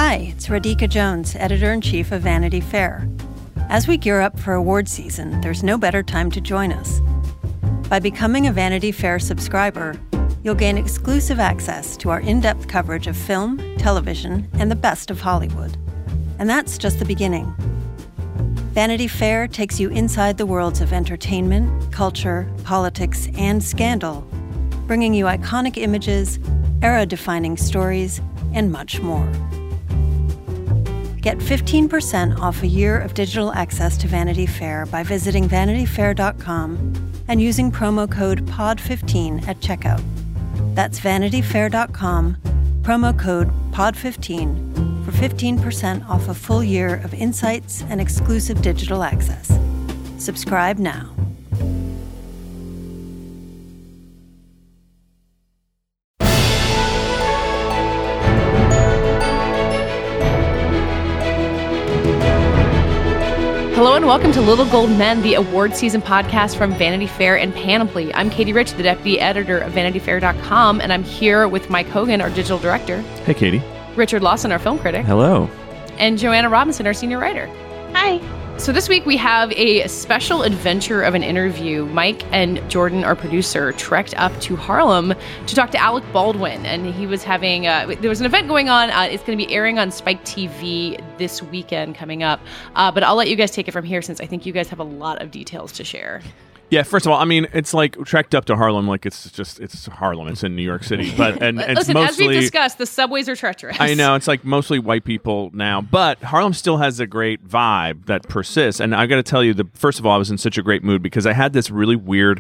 Hi, it's Radhika Jones, Editor-in-Chief of Vanity Fair. As we gear up for award season, there's no better time to join us. By becoming a Vanity Fair subscriber, you'll gain exclusive access to our in-depth coverage of film, television, and the best of Hollywood. And that's just the beginning. Vanity Fair takes you inside the worlds of entertainment, culture, politics, and scandal, bringing you iconic images, era-defining stories, and much more. Get 15% off a year of digital access to Vanity Fair by visiting vanityfair.com and using promo code POD15 at checkout. That's vanityfair.com, promo code POD15 for 15% off a full year of insights and exclusive digital access. Subscribe now. Hello and welcome to Little Gold Men, the award season podcast from Vanity Fair and Panoply. I'm Katie Rich, the deputy editor of VanityFair.com, and I'm here with Mike Hogan, our digital director. Hey, Katie. Richard Lawson, our film critic. Hello. And Joanna Robinson, our senior writer. Hi. So this week we have a special adventure of an interview. Mike and Jordan, our producer, trekked up to Harlem to talk to Alec Baldwin, and he was having there was an event going on. It's going to be airing on Spike TV this weekend coming up, but I'll let you guys take it from here since I think you guys have a lot of details to share. Yeah, first of all, I mean, it's like trekked up to Harlem, like it's Harlem. It's in New York City, but and Listen, it's mostly, as we've discussed, the subways are treacherous. I know, it's like mostly white people now, but Harlem still has a great vibe that persists. And I got to tell you, first of all, I was in such a great mood because I had this really weird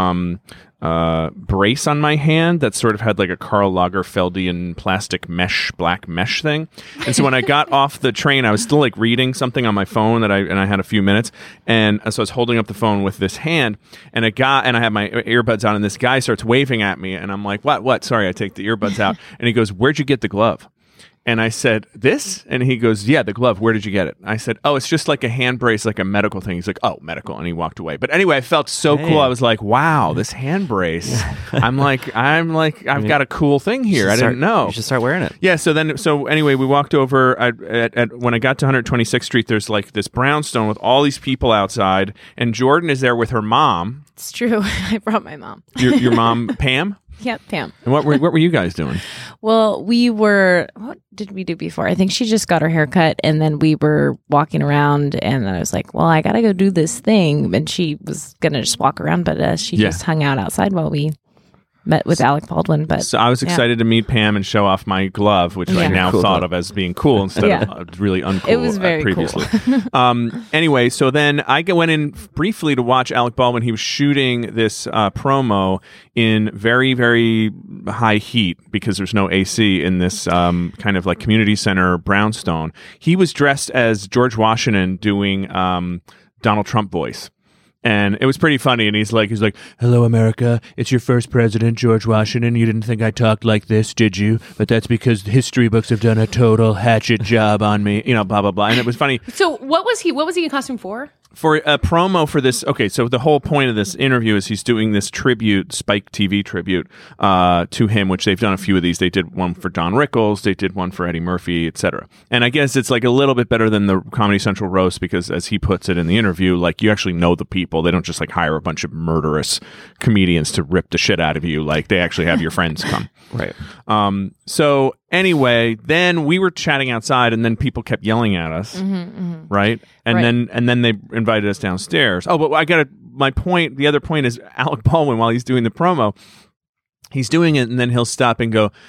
brace on my hand that sort of had like a Karl Lagerfeldian plastic black mesh thing. And so when I got off the train, I was still like reading something on my phone and I had a few minutes. And so I was holding up the phone with this hand and I had my earbuds on and this guy starts waving at me and I'm like, what? Sorry, I take the earbuds out. And he goes, "Where'd you get the glove?" And I said, "This?" And he goes, "Yeah, the glove. Where did you get it?" I said, "Oh, it's just like a hand brace, like a medical thing." He's like, "Oh, medical." And he walked away. But anyway, I felt so cool. I was like, wow, this hand brace. I'm like, I've got a cool thing here. I didn't know. You should start wearing it. Yeah. So anyway, we walked over when I got to 126th Street, there's like this brownstone with all these people outside. And Jordan is there with her mom. It's true. I brought my mom. Your mom, Pam? Yep, Pam. And what were you guys doing? Well, what did we do before? I think she just got her hair cut and then we were walking around and I was like, well, I got to go do this thing. And she was going to just walk around, but she just hung out outside while we met with Alec Baldwin. But so I was excited to meet Pam and show off my glove, which I now thought of as being cool instead of really uncool. It was very previously. Cool. Anyway, so then I went in briefly to watch Alec Baldwin. He was shooting this promo in very, very high heat because there's no AC in this kind of like community center brownstone. He was dressed as George Washington doing Donald Trump voice. And it was pretty funny. And he's like, "Hello, America. It's your first president, George Washington. You didn't think I talked like this, did you? But that's because the history books have done a total hatchet job on me, blah, blah, blah." And it was funny. So what was he in costume for? For a promo for this. Okay, so the whole point of this interview is he's doing this tribute, Spike TV tribute to him, which they've done a few of these. They did one for Don Rickles. They did one for Eddie Murphy, etc. And I guess it's like a little bit better than the Comedy Central roast because, as he puts it in the interview, like you actually know the people. They don't just like hire a bunch of murderous comedians to rip the shit out of you. Like they actually have your friends come. Right. So anyway, then we were chatting outside, and then people kept yelling at us, right? And then they invited us downstairs. Oh, but my point. The other point is Alec Baldwin, while he's doing the promo, he's doing it, and then he'll stop and go.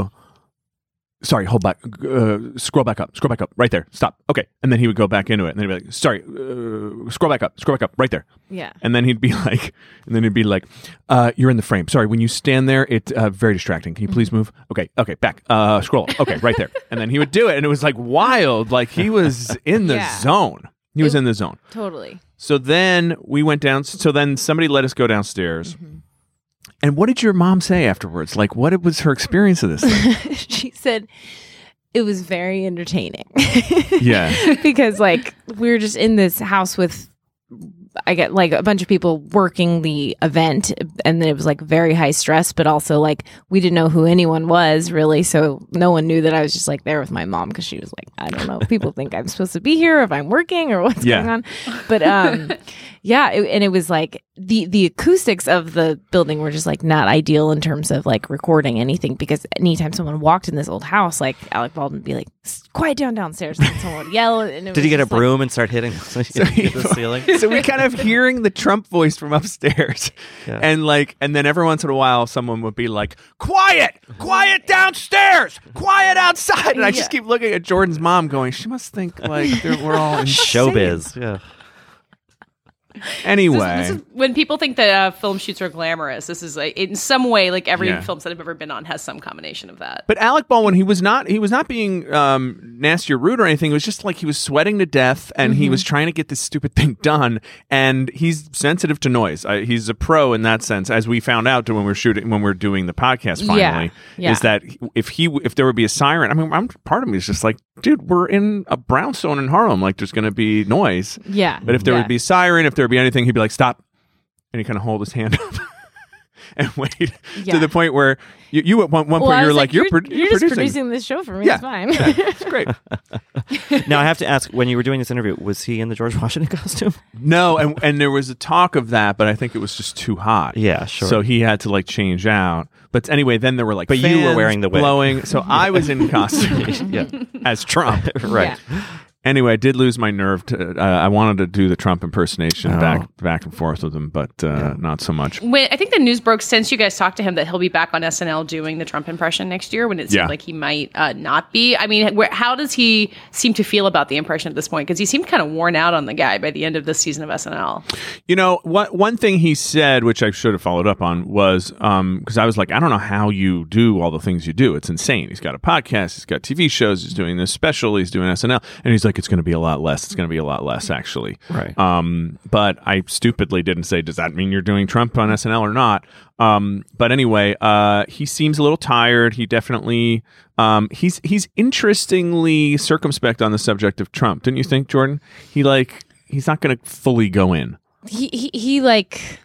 "Sorry, hold back. Scroll back up, right there. Stop. Okay." And then he would go back into it, and then he'd be like, "Sorry, scroll back up, right there." Yeah. And then he'd be like, "You're in the frame. Sorry, when you stand there, it's very distracting. Can you please move? Okay, back. Scroll. Okay, right there." And then he would do it, and it was like wild. Like he was in the zone. He was in the zone. Totally. So then we went down. So then somebody let us go downstairs. And what did your mom say afterwards? Like, what was her experience of this thing? She said it was very entertaining. Yeah. Because, like, we were just in this house with I get like a bunch of people working the event, and it was like very high stress, but also like we didn't know who anyone was really, so no one knew that I was just like there with my mom because she was like, I don't know, people think I'm supposed to be here if I'm working or what's going on, but and it was like the acoustics of the building were just like not ideal in terms of like recording anything, because anytime someone walked in this old house, like Alec Baldwin would be like, quiet down downstairs, and someone would yell. And did he get a broom and start hitting the ceiling? So we kind of hearing the Trump voice from upstairs, and then every once in a while someone would be like, quiet downstairs, quiet outside, and I just keep looking at Jordan's mom going, she must think like we're all in showbiz. Yeah. Anyway, this is when people think that film shoots are glamorous. This is like in some way, like every film set I've ever been on has some combination of that. But Alec Baldwin, he was not being nasty or rude or anything. It was just like he was sweating to death, and he was trying to get this stupid thing done. And he's sensitive to noise. He's a pro in that sense, as we found out when we're doing the podcast. Finally, is that if there would be a siren? I mean, part of me is just like, dude, we're in a brownstone in Harlem. Like, there's going to be noise. Yeah. But if there would be a siren, if there would be anything, he'd be like, stop. And he kind of hold his hand up and wait to the point where you at one point you're like, you're just producing this show for me. It's fine. Yeah, it's great. Now I have to ask, when you were doing this interview, was he in the George Washington costume? No, and there was a talk of that, but I think it was just too hot. Yeah, sure. So he had to like change out. But anyway, then there were like but fans you were wearing the wig. blowing. So I was in costume as Trump. Right. Yeah. Anyway, I did lose my nerve. I wanted to do the Trump impersonation back and forth with him, but not so much. I think the news broke since you guys talked to him that he'll be back on SNL doing the Trump impression next year, when it seemed like he might not be. I mean, how does he seem to feel about the impression at this point? Because he seemed kind of worn out on the guy by the end of this season of SNL. You know, one thing he said, which I should have followed up on, was because I was like, I don't know how you do all the things you do. It's insane. He's got a podcast. He's got TV shows. He's doing this special. He's doing SNL. And he's like, it's going to be a lot less. It's going to be a lot less, actually. Right. But I stupidly didn't say, does that mean you're doing Trump on SNL or not? But anyway, he seems a little tired. He definitely, he's interestingly circumspect on the subject of Trump. Didn't you think, Jordan? He's not going to fully go in. He like,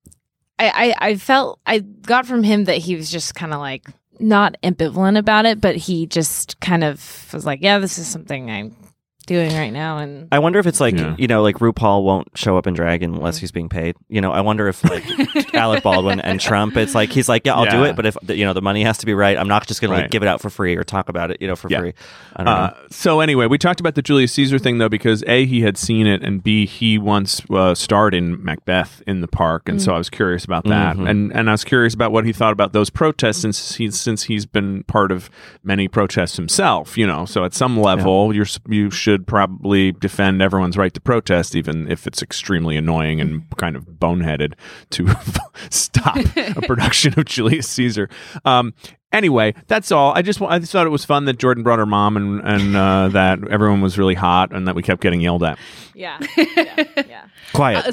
I felt, I got from him that he was just kind of like not ambivalent about it, but he just kind of was like, yeah, this is something I'm doing right now. And I wonder if it's like, like RuPaul won't show up in drag unless he's being paid. I wonder if like Alec Baldwin and Trump, it's like, he's like, yeah, I'll do it. But if, the money has to be right, I'm not just going to like give it out for free or talk about it, for free. I don't know. So anyway, we talked about the Julius Caesar thing though, because A, he had seen it, and B, he once starred in Macbeth in the park. And so I was curious about that. And I was curious about what he thought about those protests, since he's been part of many protests himself, so at some level you should probably defend everyone's right to protest, even if it's extremely annoying and kind of boneheaded to stop a production of Julius Caesar. Anyway, that's all. I just thought it was fun that Jordan brought her mom, and that everyone was really hot, and that we kept getting yelled at. Yeah. Quiet.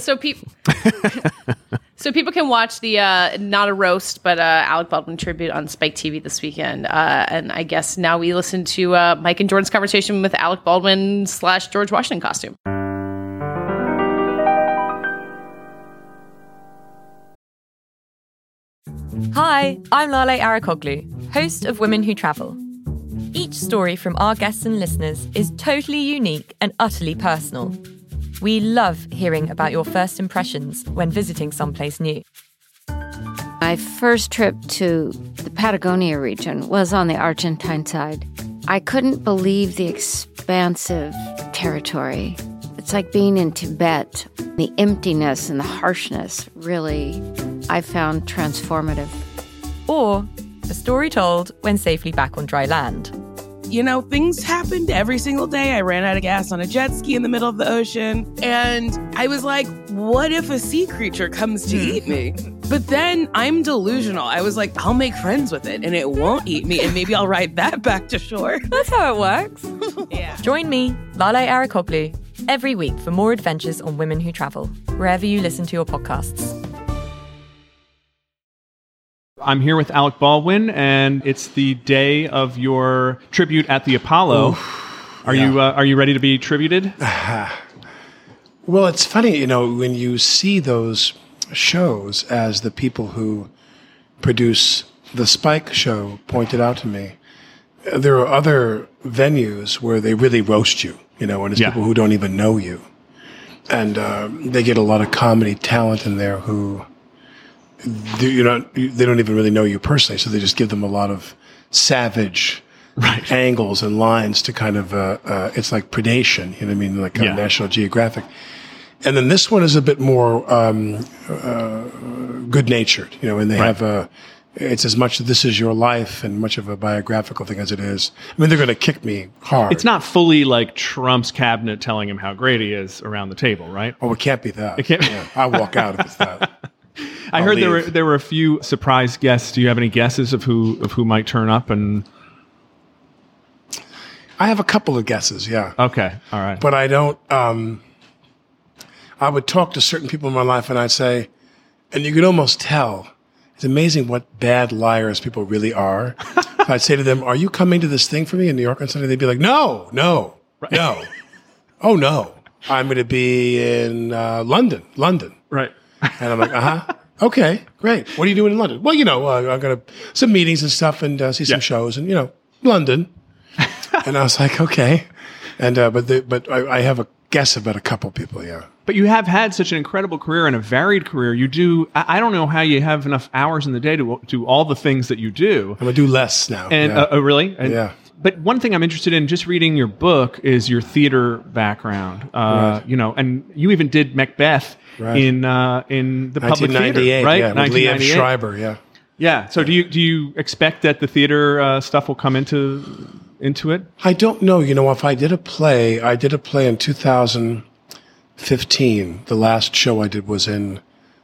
So people can watch the not a roast, but Alec Baldwin tribute on Spike TV this weekend. And I guess now we listen to Mike and Jordan's conversation with Alec Baldwin / George Washington costume. Hi, I'm Lale Arikoglu, host of Women Who Travel. Each story from our guests and listeners is totally unique and utterly personal. We love hearing about your first impressions when visiting someplace new. My first trip to the Patagonia region was on the Argentine side. I couldn't believe the expansive territory. It's like being in Tibet. The emptiness and the harshness really, I found transformative. Or a story told when safely back on dry land. Things happened every single day. I ran out of gas on a jet ski in the middle of the ocean. And I was like, what if a sea creature comes to eat me? But then I'm delusional. I was like, I'll make friends with it and it won't eat me. And maybe I'll ride that back to shore. That's how it works. Yeah. Join me, Lale Arikoglu, every week for more adventures on Women Who Travel, wherever you listen to your podcasts. I'm here with Alec Baldwin, and it's the day of your tribute at the Apollo. Are you ready to be tributed? Well, it's funny, when you see those shows, as the people who produce the Spike show pointed out to me, there are other venues where they really roast you, and it's people who don't even know you. And they get a lot of comedy talent in there who they don't even really know you personally, so they just give them a lot of savage angles and lines to kind of it's like predation, you know what I mean, like National Geographic. And then this one is a bit more good-natured, and they have it's as much This Is Your Life and much of a biographical thing as it is. I mean, they're going to kick me hard. It's not fully like Trump's cabinet telling him how great he is around the table, right? Oh, it can't be that. It can't. Yeah, I'll walk out if it's that. I heard there were a few surprise guests. Do you have any guesses of who might turn up? And I have a couple of guesses. Yeah. Okay. All right. But I don't. I would talk to certain people in my life, and I'd say, and you could almost tell. It's amazing what bad liars people really are. I'd say to them, "Are you coming to this thing for me in New York on Sunday?" They'd be like, "No, no, no. Oh no, I'm going to be in London." Right. And I'm like, okay, great. What are you doing in London? Well, I'm going to some meetings and stuff and see some shows and, London. And I was like, okay. And, but I have a guess about a couple people. Yeah. But you have had such an incredible career and a varied career. You do, I don't know how you have enough hours in the day to do all the things that you do. I'm going to do less now. And, really? And, yeah. But one thing I'm interested in, just reading your book, is your theater background. And you even did Macbeth in the public theater, right? Yeah, with Liev Schreiber, yeah. Yeah. So do you expect that the theater stuff will come into it? I don't know. If I did a play in 2015. The last show I did was in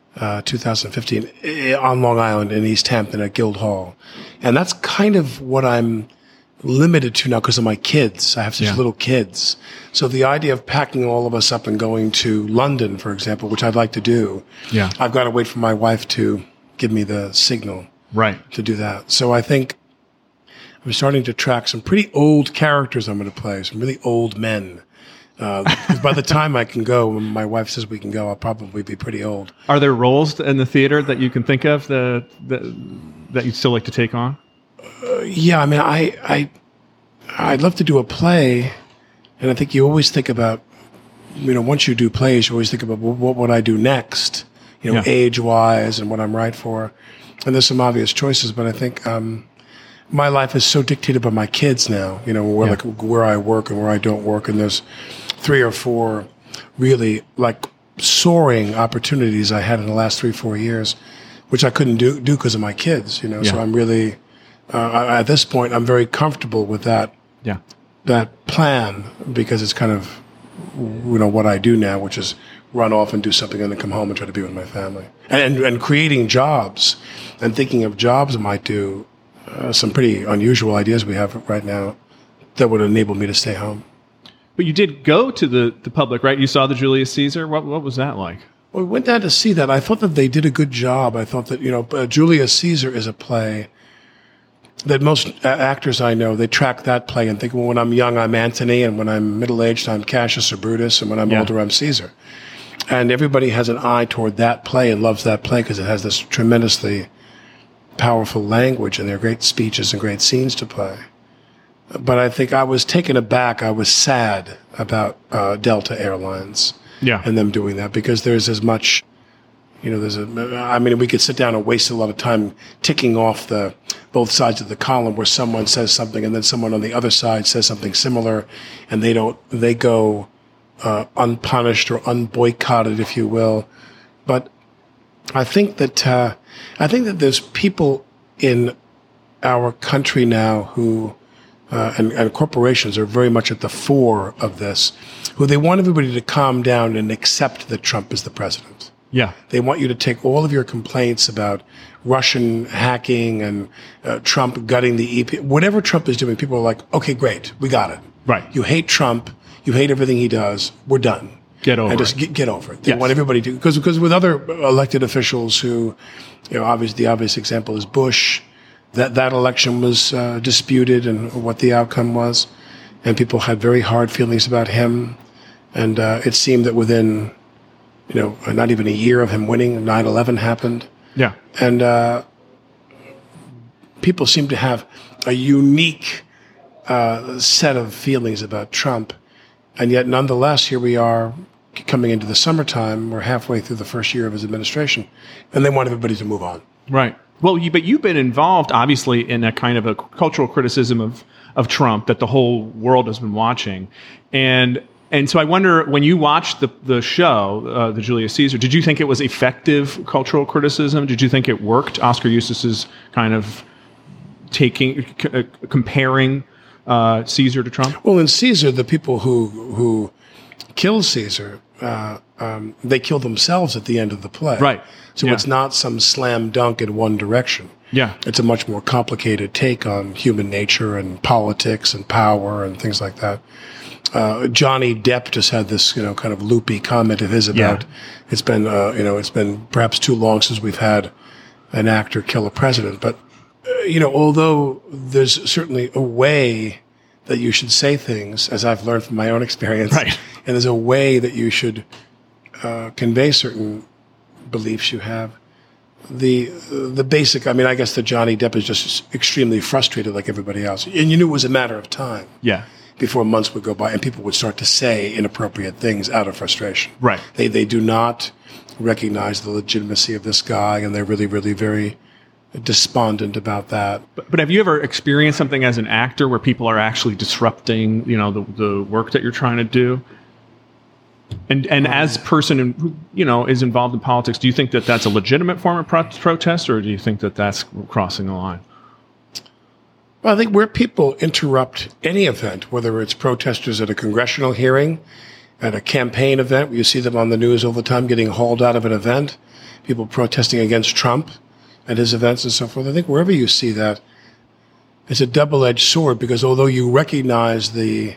2015 on Long Island in East Hampton at Guildhall, and that's kind of what I'm limited to now because of my kids. I have such little kids. So the idea of packing all of us up and going to London, for example, which I'd like to do, I've got to wait for my wife to give me the signal to do that. So I think I'm starting to track some pretty old characters I'm going to play, some really old men. By the time I can go, when my wife says we can go, I'll probably be pretty old. Are there roles in the theater that you can think of that you'd still like to take on? Yeah, I mean, I'd love to do a play, and I think you always think about, once you do plays, you always think about what would I do next, age-wise and what I'm right for. And there's some obvious choices, but I think my life is so dictated by my kids now, where I work and where I don't work, and there's 3 or 4 really like soaring opportunities I had in the last 3-4 years, which I couldn't do because of my kids, So I'm really... at this point, I'm very comfortable with that plan because it's kind of, what I do now, which is run off and do something and then come home and try to be with my family. And creating jobs and thinking of jobs I might do, some pretty unusual ideas we have right now that would enable me to stay home. But you did go to the public, right? You saw the Julius Caesar. What was that like? Well, we went down to see that. I thought that they did a good job. I thought that, Julius Caesar is a play that most actors I know, they track that play and think, well, when I'm young, I'm Antony, and when I'm middle-aged, I'm Cassius or Brutus, and when I'm older, I'm Caesar. And everybody has an eye toward that play and loves that play because it has this tremendously powerful language, and there are great speeches and great scenes to play. But I think I was taken aback. I was sad about Delta Airlines and them doing that because there's as much... we could sit down and waste a lot of time ticking off both sides of the column where someone says something and then someone on the other side says something similar, and they go unpunished or unboycotted, if you will. But I think that there's people in our country now who and corporations are very much at the fore of this, who they want everybody to calm down and accept that Trump is the president. Yeah. They want you to take all of your complaints about Russian hacking and Trump gutting the EP. Whatever Trump is doing, people are like, okay, great, we got it. Right. You hate Trump. You hate everything he does. We're done. Get over it. Get over it. They want everybody to, because with other elected officials who, obviously the obvious example is Bush, that election was disputed and what the outcome was. And people had very hard feelings about him. And it seemed that within, not even a year of him winning, 9/11 happened. Yeah. And people seem to have a unique set of feelings about Trump. And yet, nonetheless, here we are coming into the summertime. We're halfway through the first year of his administration, and they want everybody to move on. Right. Well, but you've been involved, obviously, in a kind of a cultural criticism of Trump that the whole world has been watching. And so I wonder, when you watched the show, the Julius Caesar, did you think it was effective cultural criticism? Did you think it worked? Oscar Eustis's kind of comparing Caesar to Trump? Well, in Caesar, the people who killed Caesar, they kill themselves at the end of the play. Right. So it's not some slam dunk in one direction. Yeah. It's a much more complicated take on human nature and politics and power and things like that. Johnny Depp just had this, kind of loopy comment of his about it's been perhaps too long since we've had an actor kill a president. But, although there's certainly a way that you should say things, as I've learned from my own experience, right. And there's a way that you should convey certain beliefs you have. The basic, I guess that Johnny Depp is just extremely frustrated like everybody else. And you knew it was a matter of time. Yeah. Before months would go by and people would start to say inappropriate things out of frustration. Right. They do not recognize the legitimacy of this guy, and they're really, really very despondent about that. But have you ever experienced something as an actor where people are actually disrupting, the work that you're trying to do? And as a person who, is involved in politics, do you think that that's a legitimate form of protest, or do you think that that's crossing the line? Well, I think where people interrupt any event, whether it's protesters at a congressional hearing, at a campaign event, where you see them on the news all the time getting hauled out of an event, people protesting against Trump at his events and so forth. I think wherever you see that, it's a double-edged sword, because although you recognize the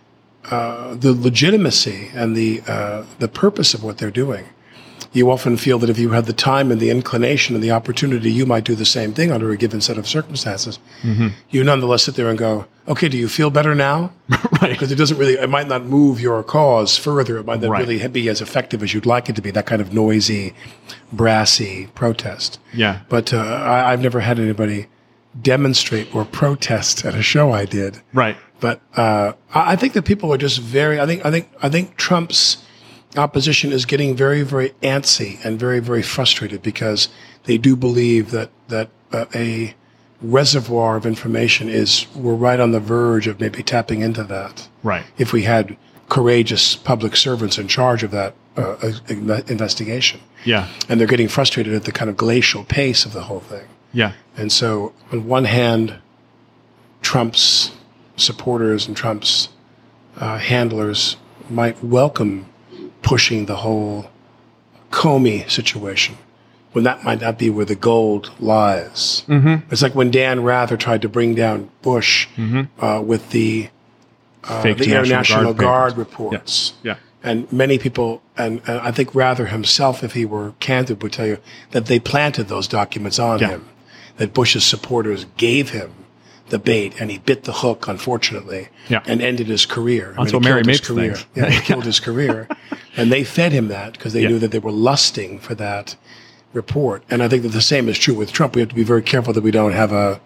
legitimacy and the purpose of what they're doing, you often feel that if you had the time and the inclination and the opportunity, you might do the same thing under a given set of circumstances. Mm-hmm. You nonetheless sit there and go, okay, do you feel better now? Right. Because it might not move your cause further. It might not really be as effective as you'd like it to be, that kind of noisy, brassy protest. Yeah. But I've never had anybody demonstrate or protest at a show I did. Right. But I think that people are just I think Trump's opposition is getting very, very antsy and very, very frustrated, because they do believe that a reservoir of information we're right on the verge of maybe tapping into that. Right. If we had courageous public servants in charge of that investigation. Yeah. And they're getting frustrated at the kind of glacial pace of the whole thing. Yeah. And so, on one hand, Trump's supporters and Trump's handlers might welcome pushing the whole Comey situation, when that might not be where the gold lies. Mm-hmm. It's like when Dan Rather tried to bring down Bush with the Air National Guard reports. Yeah. And many people, and I think Rather himself, if he were candid, would tell you that they planted those documents on him, that Bush's supporters gave him the bait, and he bit the hook, unfortunately, and ended his career. Until Mary Mapes things. Yeah, he killed his career. And they fed him that because they knew that they were lusting for that report. And I think that the same is true with Trump. We have to be very careful that we don't have a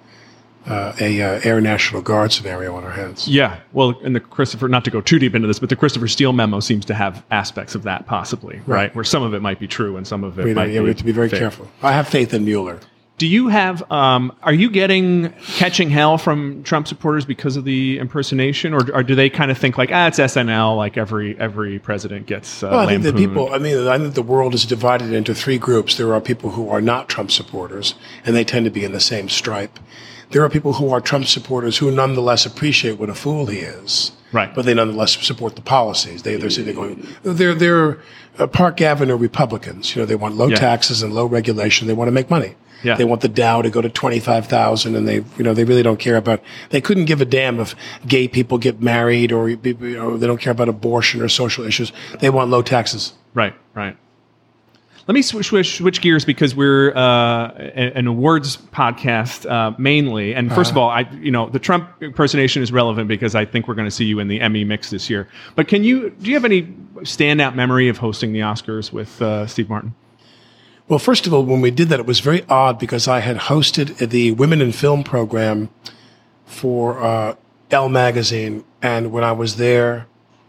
Air National Guard scenario on our hands. Yeah. Well, and the Christopher, not to go too deep into this, but the Christopher Steele memo seems to have aspects of that, possibly, right? Where some of it might be true and some of it might be we have to be very careful. I have faith in Mueller. Do you have, are you catching hell from Trump supporters because of the impersonation, or do they kind of think like, it's SNL, like every president gets Well, I think that I think the world is divided into three groups. There are people who are not Trump supporters, and they tend to be in the same stripe. There are people who are Trump supporters who nonetheless appreciate what a fool he is. Right. But they nonetheless support the policies. They're sitting there going, they're Park Avenue Republicans. They want low taxes and low regulation. They want to make money. Yeah. They want the Dow to go to 25,000, and they really don't care about. They couldn't give a damn if gay people get married, or they don't care about abortion or social issues. They want low taxes. Right. Let me switch gears because we're an awards podcast mainly. And first of all, the Trump impersonation is relevant because I think we're going to see you in the Emmy mix this year. But do you have any standout memory of hosting the Oscars with Steve Martin? Well, first of all, when we did that, it was very odd because I had hosted the Women in Film program for Elle magazine, and when I was there,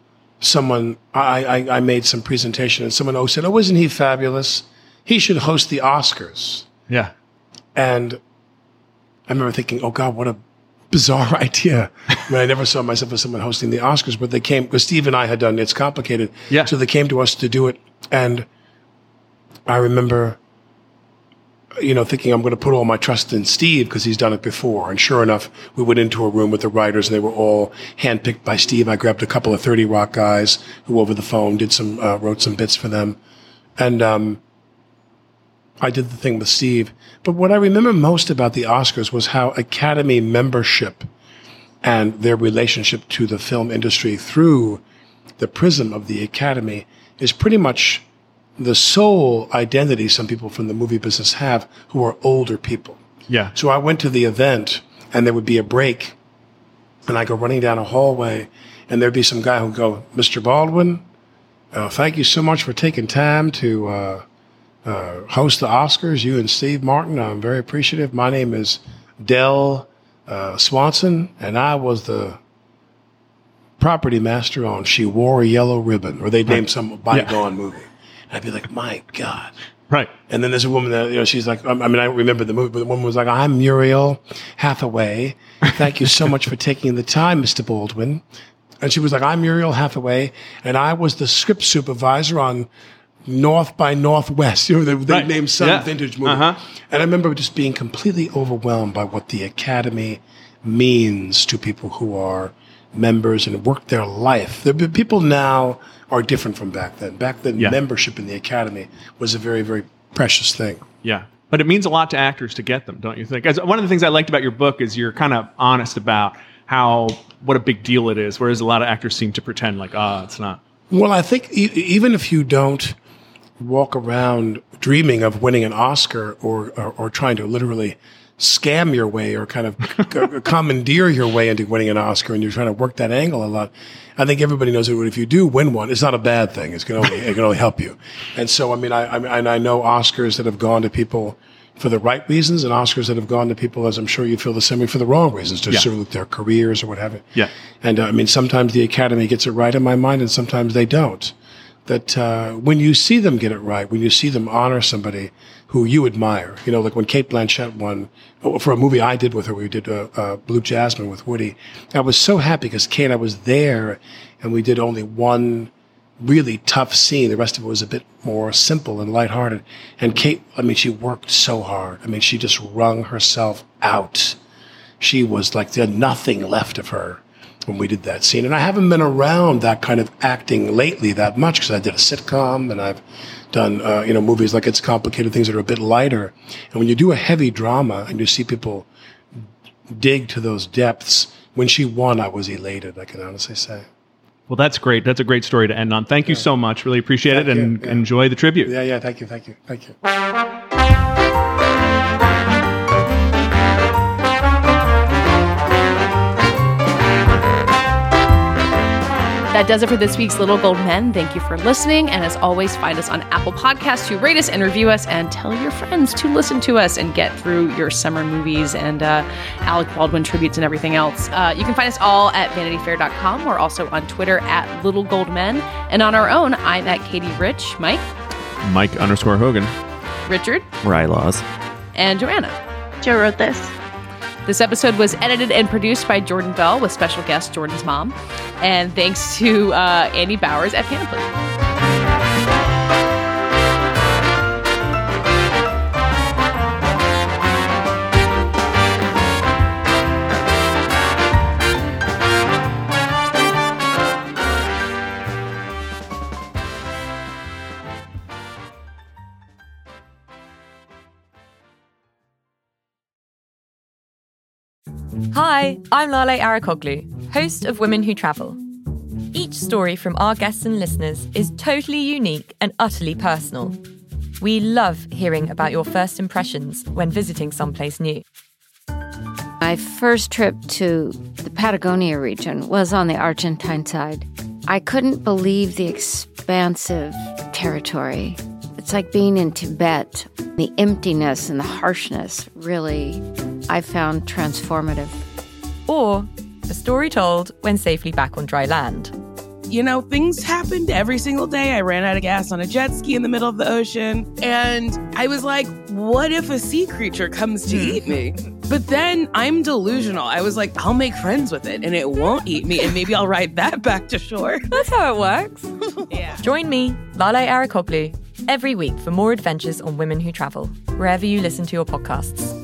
I made some presentation, and someone said, "Oh, isn't he fabulous? He should host the Oscars." Yeah. And I remember thinking, "Oh God, what a bizarre idea!" I mean, I never saw myself as someone hosting the Oscars, but they came because Steve and I had done It's Complicated. Yeah. So they came to us to do it, and I remember, thinking I'm going to put all my trust in Steve because he's done it before. And sure enough, we went into a room with the writers and they were all handpicked by Steve. I grabbed a couple of 30 Rock guys who over the phone wrote some bits for them. And I did the thing with Steve. But what I remember most about the Oscars was how Academy membership and their relationship to the film industry through the prism of the Academy is pretty much the sole identity some people from the movie business have who are older people. Yeah. So I went to the event and there would be a break and I go running down a hallway and there'd be some guy who'd go, "Mr. Baldwin, thank you so much for taking time to host the Oscars, you and Steve Martin. I'm very appreciative. My name is Del Swanson and I was the property master on She Wore a Yellow Ribbon," or they'd name some bygone movie. I'd be like, "My God." Right. And then there's a woman that, she's like, I don't remember the movie, but the woman was like, "I'm Muriel Hathaway. Thank you so much for taking the time, Mr. Baldwin." And she was like, "I'm Muriel Hathaway, and I was the script supervisor on North by Northwest." They named some vintage movie. Uh-huh. And I remember just being completely overwhelmed by what the Academy means to people who are members and work their life. The people now are different from back then. Back then, membership in the Academy was a very, very precious thing. Yeah. But it means a lot to actors to get them, don't you think? As one of the things I liked about your book is you're kind of honest about what a big deal it is, whereas a lot of actors seem to pretend like, it's not. Well, I think even if you don't walk around dreaming of winning an Oscar or trying to literally scam your way or kind of commandeer your way into winning an Oscar and you're trying to work that angle a lot, I think everybody knows that if you do win one, it's not a bad thing. It can only help you. And so, I know Oscars that have gone to people for the right reasons and Oscars that have gone to people, as I'm sure you feel the same way, for the wrong reasons, to sort of their careers or what have you. Yeah. And sometimes the Academy gets it right in my mind and sometimes they don't. That when you see them get it right, when you see them honor somebody who you admire, like when Cate Blanchett won for a movie I did with her, we did Blue Jasmine with Woody. I was so happy because Cate, I was there and we did only one really tough scene. The rest of it was a bit more simple and lighthearted. And Cate, she worked so hard. She just wrung herself out. She was like, there had nothing left of her when we did that scene. And I haven't been around that kind of acting lately that much because I did a sitcom and I've done, movies like It's Complicated, things that are a bit lighter. And when you do a heavy drama and you see people dig to those depths, when she won, I was elated, I can honestly say. Well, that's great. That's a great story to end on. Thank you so much. Really appreciate it and enjoy the tribute. Yeah. Thank you. That does it for this week's Little Gold Men. Thank you for listening. And as always, find us on Apple Podcasts to rate us and review us and tell your friends to listen to us and get through your summer movies and Alec Baldwin tributes and everything else. You can find us all at vanityfair.com. We're also on Twitter at Little Gold Men. And on our own, I'm at Katie Rich. Mike? Mike_Hogan. Richard? Rylaws. And Joanna. Joe wrote this. This episode was edited and produced by Jordan Bell with special guest Jordan's mom. And thanks to Andy Bowers at Panoply. Hi, I'm Lale Arikoglu, host of Women Who Travel. Each story from our guests and listeners is totally unique and utterly personal. We love hearing about your first impressions when visiting someplace new. My first trip to the Patagonia region was on the Argentine side. I couldn't believe the expansive territory. It's like being in Tibet. The emptiness and the harshness really, I found transformative. Or a story told when safely back on dry land. You know, things happened every single day. I ran out of gas on a jet ski in the middle of the ocean. And I was like, what if a sea creature comes to eat me? But then I'm delusional. I was like, I'll make friends with it and it won't eat me. And maybe I'll ride that back to shore. That's how it works. Yeah. Join me, Lale Arikoglu, every week for more adventures on women who travel, wherever you listen to your podcasts.